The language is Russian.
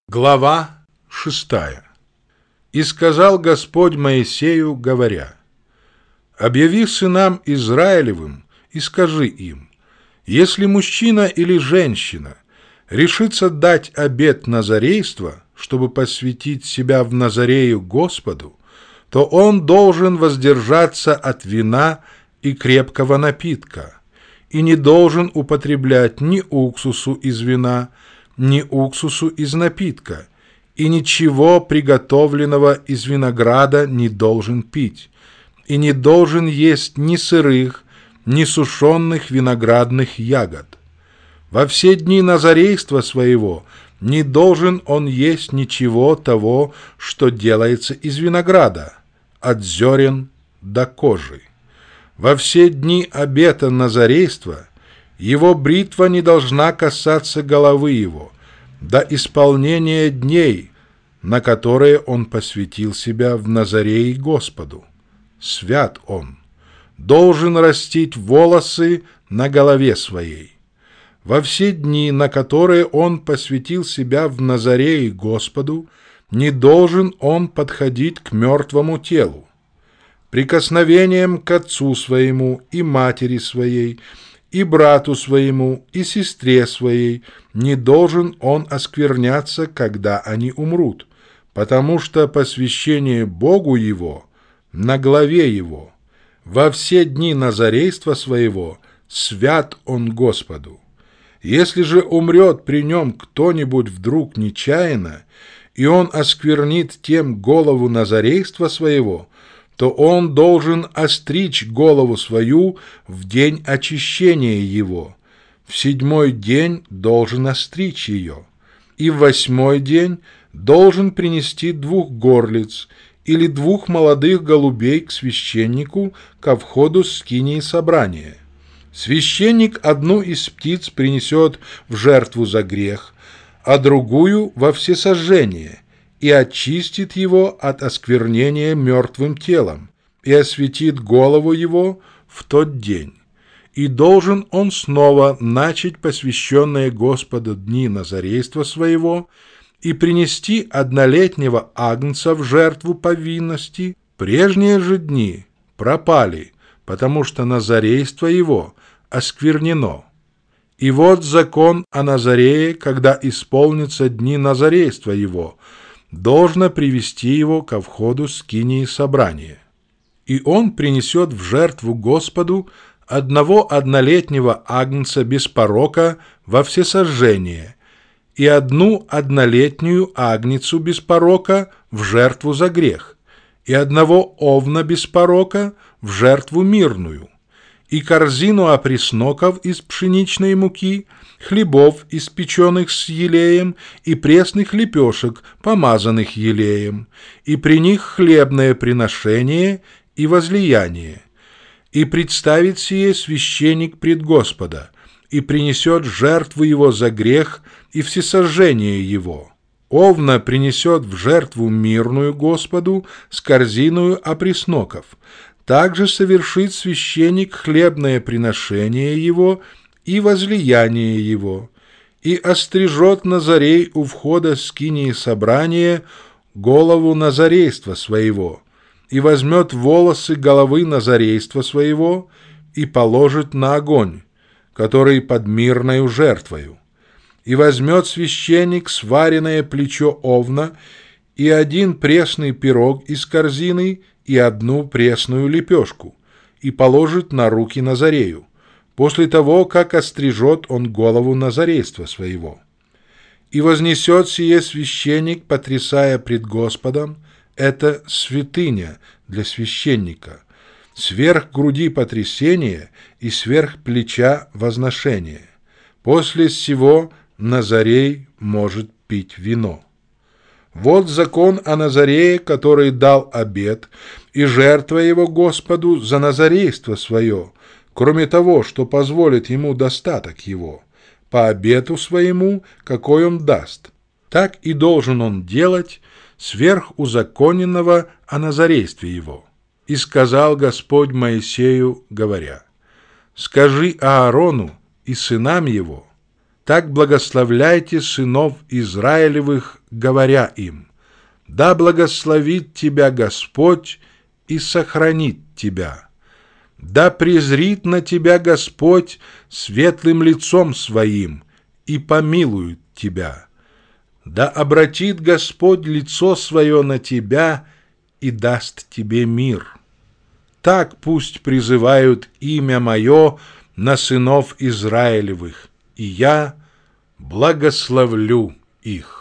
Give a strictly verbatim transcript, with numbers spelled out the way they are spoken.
Глава шестая. «И сказал Господь Моисею, говоря: объяви сынам Израилевым и скажи им: если мужчина или женщина решится дать обет назарейства, чтобы посвятить себя в Назарею Господу, то он должен воздержаться от вина и крепкого напитка, и не должен употреблять ни уксусу из вина, ни уксусу из напитка, и ничего приготовленного из винограда не должен пить, и не должен есть ни сырых, ни сушеных виноградных ягод. Во все дни назарейства своего не должен он есть ничего того, что делается из винограда, от зерен до кожи. Во все дни обета назарейства его бритва не должна касаться головы его до исполнения дней, на которые он посвятил себя в Назарее Господу. Свят он, должен растить волосы на голове своей. Во все дни, на которые он посвятил себя в Назарее Господу, не должен он подходить к мертвому телу. Прикосновением к отцу своему и матери своей, и брату своему, и сестре своей не должен он оскверняться, когда они умрут, потому что посвящение Богу его на главе его. Во все дни назарейства своего свят он Господу. Если же умрет при нем кто-нибудь вдруг нечаянно, и он осквернит тем голову назарейства своего, то он должен остричь голову свою в день очищения его. В седьмой день должен остричь ее, и в восьмой день должен принести двух горлиц или двух молодых голубей к священнику ко входу скинии собрания. Священник одну из птиц принесет в жертву за грех, а другую во всесожжение, и очистит его от осквернения мертвым телом, и осветит голову его в тот день. И должен он снова начать посвященные Господу дни назарейства своего и принести однолетнего агнца в жертву повинности. Прежние же дни пропали, потому что назарейство его осквернено. И вот закон о Назарее, когда исполнятся дни назарейства его, должно привести его ко входу скинии собрания. И он принесет в жертву Господу одного однолетнего агнца без порока во всесожжение и одну однолетнюю агнецу без порока в жертву за грех, и одного овна без порока в жертву мирную, и корзину опресноков из пшеничной муки, хлебов, испеченных с елеем, и пресных лепешек, помазанных елеем, и при них хлебное приношение и возлияние. И представит сие священник пред Господа, и принесет жертву его за грех и всесожжение его. Овна принесет в жертву мирную Господу с корзиною опресноков. Также совершит священник хлебное приношение его и возлияние его, и острижет Назарей у входа скинии собрания голову назарейства своего, и возьмет волосы головы назарейства своего и положит на огонь, который под мирною жертвою. И возьмет священник сваренное плечо овна и один пресный пирог из корзины и одну пресную лепешку, и положит на руки Назарею, после того, как острижет он голову назарейства своего. И вознесет сие священник, потрясая пред Господом, это святыня для священника, сверх груди потрясения и сверх плеча возношения. После сего Назарей может пить вино. Вот закон о Назарее, который дал обет, и жертва его Господу за назарейство свое, кроме того, что позволит ему достаток его, по обету своему, какой он даст. Так и должен он делать сверх узаконенного о назарействе его. И сказал Господь Моисею, говоря: скажи Аарону и сынам его: Так благословляйте сынов Израилевых, говоря им: да благословит тебя Господь и сохранит тебя. Да презрит на тебя Господь светлым лицом своим и помилует тебя. Да обратит Господь лицо свое на тебя и даст тебе мир. Так пусть призывают имя мое на сынов Израилевых, и я благословлю их».